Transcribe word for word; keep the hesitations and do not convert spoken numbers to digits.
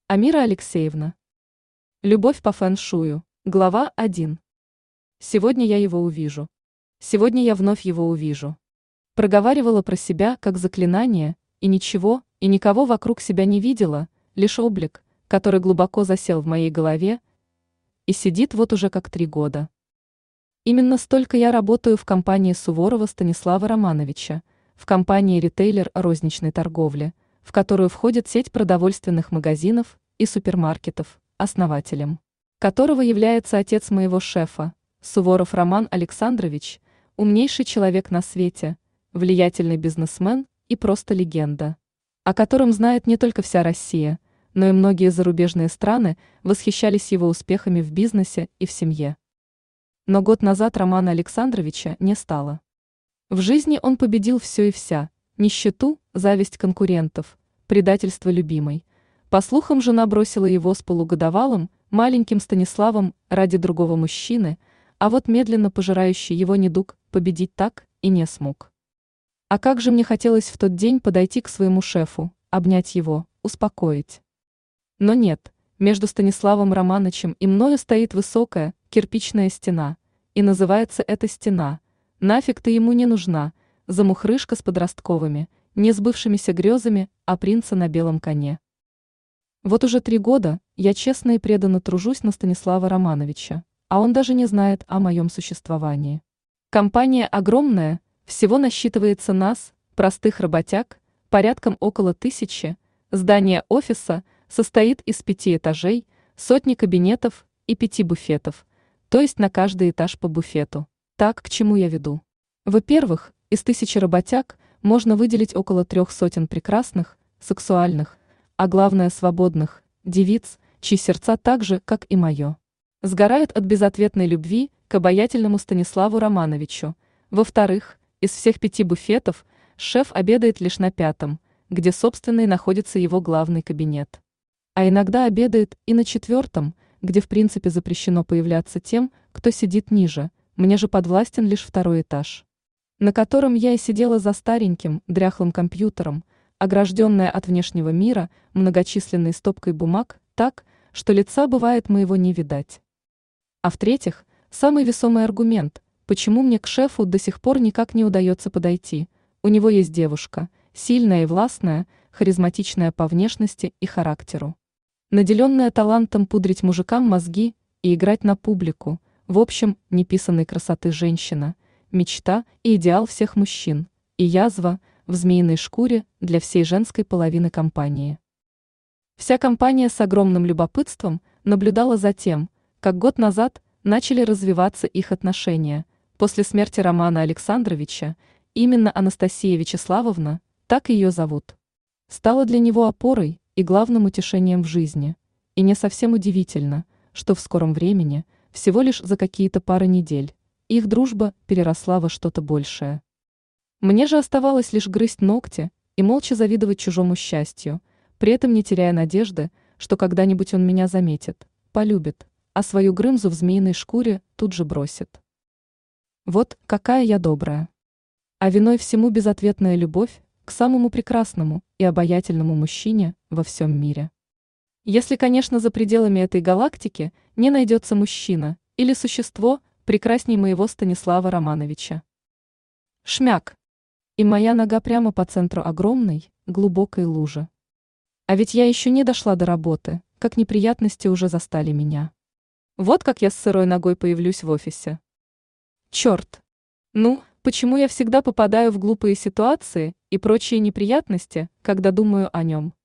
Амира Алексеевна. Любовь по фэн-шую. Глава один. Сегодня я его увижу. Сегодня я вновь его увижу. Проговаривала про себя как заклинание, и ничего, и никого вокруг себя не видела, лишь облик, который глубоко засел в моей голове и сидит вот уже как три года. Именно столько я работаю в компании Суворова Станислава Романовича, в компании ритейлер розничной торговли, в которую входит сеть продовольственных магазинов и супермаркетов, основателем которого является отец моего шефа, Суворов Роман Александрович, умнейший человек на свете, влиятельный бизнесмен и просто легенда, о котором знает не только вся Россия, но и многие зарубежные страны восхищались его успехами в бизнесе и в семье. Но год назад Романа Александровича не стало. В жизни он победил все и вся: нищету, зависть конкурентов, предательство любимой. По слухам, жена бросила его с полугодовалым, маленьким Станиславом ради другого мужчины, а вот медленно пожирающий его недуг победить так и не смог. А как же мне хотелось в тот день подойти к своему шефу, обнять его, успокоить. Но нет, между Станиславом Романовичем и мною стоит высокая, кирпичная стена, и называется эта стена «Нафиг ты ему не нужна», замухрышка с подростковыми, несбывшимися грезами о принце на белом коне. Вот уже три года я честно и преданно тружусь на Станислава Романовича, а он даже не знает о моем существовании. Компания огромная, всего насчитывается нас, простых работяг, порядком около тысячи, здание офиса состоит из пяти этажей, сотни кабинетов и пяти буфетов, то есть на каждый этаж по буфету. Так, к чему я веду? Во-первых, из тысячи работяг можно выделить около трех сотен прекрасных, сексуальных, а главное свободных, девиц, чьи сердца так же, как и мое, сгорают от безответной любви к обаятельному Станиславу Романовичу. Во-вторых, из всех пяти буфетов шеф обедает лишь на пятом, где, собственно, и находится его главный кабинет. А иногда обедает и на четвертом, где в принципе запрещено появляться тем, кто сидит ниже, мне же подвластен лишь второй этаж, на котором я и сидела за стареньким, дряхлым компьютером, огражденная от внешнего мира многочисленной стопкой бумаг так, что лица бывает моего не видать. А в-третьих, самый весомый аргумент, почему мне к шефу до сих пор никак не удается подойти: у него есть девушка, сильная и властная, харизматичная по внешности и характеру, наделенная талантом пудрить мужикам мозги и играть на публику, в общем, неписанной красоты женщина, мечта и идеал всех мужчин, и язва в змеиной шкуре для всей женской половины компании. Вся компания с огромным любопытством наблюдала за тем, как год назад начали развиваться их отношения. После смерти Романа Александровича именно Анастасия Вячеславовна, так ее зовут, стала для него опорой и главным утешением в жизни. И не совсем удивительно, что в скором времени, всего лишь за какие-то пары недель, их дружба переросла во что-то большее. Мне же оставалось лишь грызть ногти и молча завидовать чужому счастью, при этом не теряя надежды, что когда-нибудь он меня заметит, полюбит, а свою Грымзу в змеиной шкуре тут же бросит. Вот какая я добрая. А виной всему безответная любовь к самому прекрасному и обаятельному мужчине во всем мире. Если, конечно, за пределами этой галактики не найдется мужчина или существо прекрасней моего Станислава Романовича. Шмяк. И моя нога прямо по центру огромной, глубокой лужи. А ведь я еще не дошла до работы, как неприятности уже застали меня. Вот как я с сырой ногой появлюсь в офисе. Черт! Ну, почему я всегда попадаю в глупые ситуации и прочие неприятности, когда думаю о нем?